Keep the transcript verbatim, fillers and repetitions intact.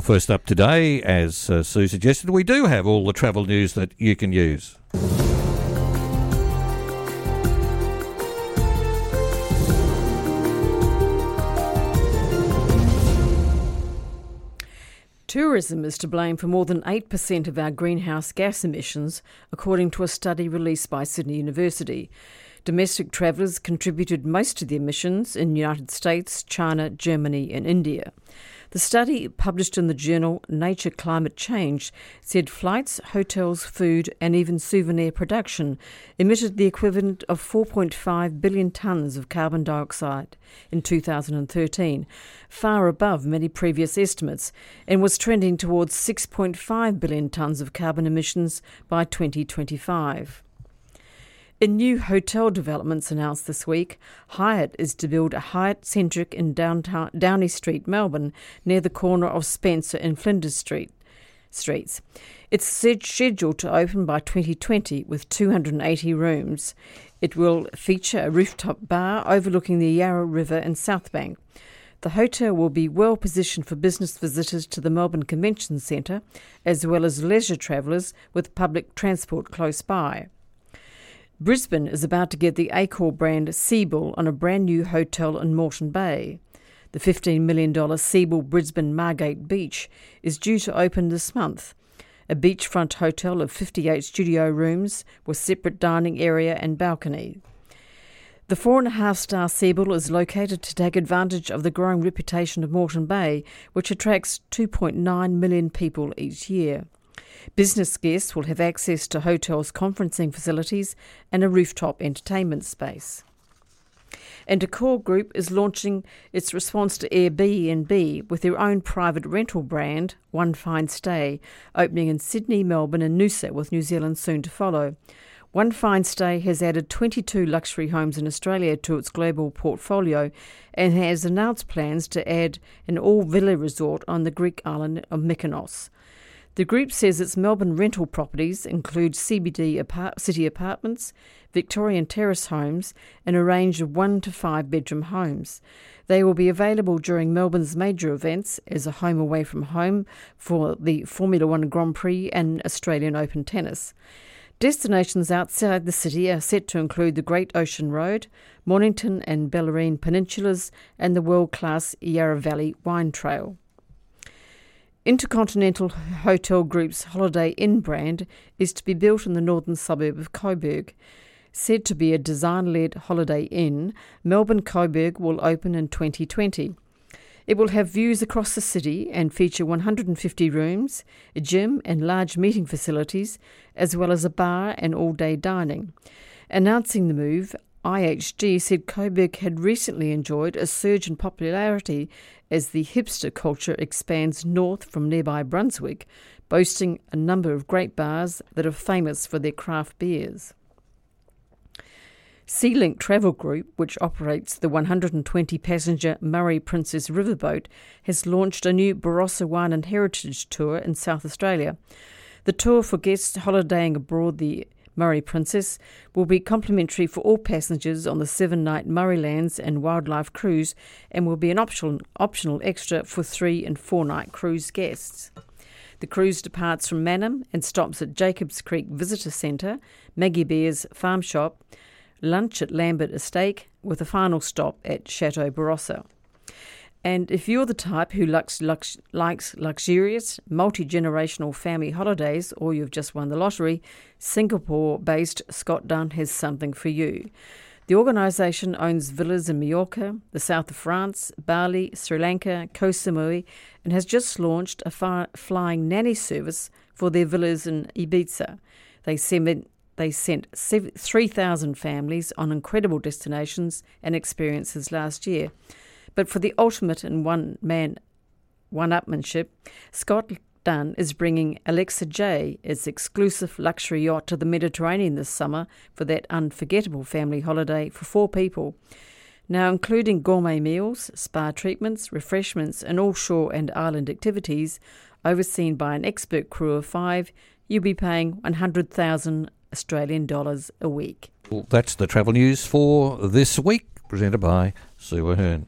First up today, as uh, Sue suggested, we do have all the travel news that you can use. Tourism is to blame for more than eight percent of our greenhouse gas emissions, according to a study released by Sydney University. Domestic travellers contributed most to the emissions in the United States, China, Germany and India. The study, published in the journal Nature Climate Change, said flights, hotels, food and even souvenir production emitted the equivalent of four point five billion tonnes of carbon dioxide in two thousand thirteen, far above many previous estimates, and was trending towards six point five billion tonnes of carbon emissions by twenty twenty-five. In new hotel developments announced this week, Hyatt is to build a Hyatt Centric in downtown Downing Street, Melbourne, near the corner of Spencer and Flinders Street streets. It's scheduled to open by twenty twenty with two hundred eighty rooms. It will feature a rooftop bar overlooking the Yarra River and South Bank. The hotel will be well positioned for business visitors to the Melbourne Convention Centre, as well as leisure travellers with public transport close by. Brisbane is about to get the Accor brand Seabull on a brand new hotel in Moreton Bay. The fifteen million dollars Seabull Brisbane Margate Beach is due to open this month. A beachfront hotel of fifty-eight studio rooms with separate dining area and balcony. The four and a half star Seabull is located to take advantage of the growing reputation of Moreton Bay, which attracts two point nine million people each year. Business guests will have access to hotels' conferencing facilities and a rooftop entertainment space. And Accor Group is launching its response to Airbnb with their own private rental brand, One Fine Stay, opening in Sydney, Melbourne and Noosa, with New Zealand soon to follow. One Fine Stay has added twenty-two luxury homes in Australia to its global portfolio and has announced plans to add an all-villa resort on the Greek island of Mykonos. The group says its Melbourne rental properties include C B D apart- city apartments, Victorian terrace homes and a range of one to five bedroom homes. They will be available during Melbourne's major events as a home away from home for the Formula One Grand Prix and Australian Open tennis. Destinations outside the city are set to include the Great Ocean Road, Mornington and Bellarine Peninsulas and the world-class Yarra Valley Wine Trail. Intercontinental Hotel Group's Holiday Inn brand is to be built in the northern suburb of Coburg. Said to be a design-led holiday inn, Melbourne Coburg will open in twenty twenty. It will have views across the city and feature one hundred fifty rooms, a gym and large meeting facilities, as well as a bar and all-day dining. Announcing the move, I H G said Coburg had recently enjoyed a surge in popularity as the hipster culture expands north from nearby Brunswick, boasting a number of great bars that are famous for their craft beers. SeaLink Travel Group, which operates the one hundred twenty passenger Murray Princess riverboat, has launched a new Barossa Wine and Heritage Tour in South Australia. The tour for guests holidaying aboard the Murray Princess will be complimentary for all passengers on the seven-night Murraylands and Wildlife Cruise and will be an optional, optional extra for three- and four-night cruise guests. The cruise departs from Mannum and stops at Jacobs Creek Visitor Centre, Maggie Bear's Farm Shop, lunch at Lambert Estate, with a final stop at Chateau Barossa. And if you're the type who lux, lux, likes luxurious, multi-generational family holidays, or you've just won the lottery, Singapore-based Scott Dunn has something for you. The organisation owns villas in Mallorca, the south of France, Bali, Sri Lanka, Koh Samui, and has just launched a far, flying nanny service for their villas in Ibiza. They sent, they sent three thousand families on incredible destinations and experiences last year. But for the ultimate in one-man, one-upmanship, Scott Dunn is bringing Alexa J, its exclusive luxury yacht, to the Mediterranean this summer for that unforgettable family holiday for four people. Now, including gourmet meals, spa treatments, refreshments and all shore and island activities, overseen by an expert crew of five, you'll be paying one hundred thousand Australian dollars a week. Well, that's the travel news for this week, presented by Sue Ahern.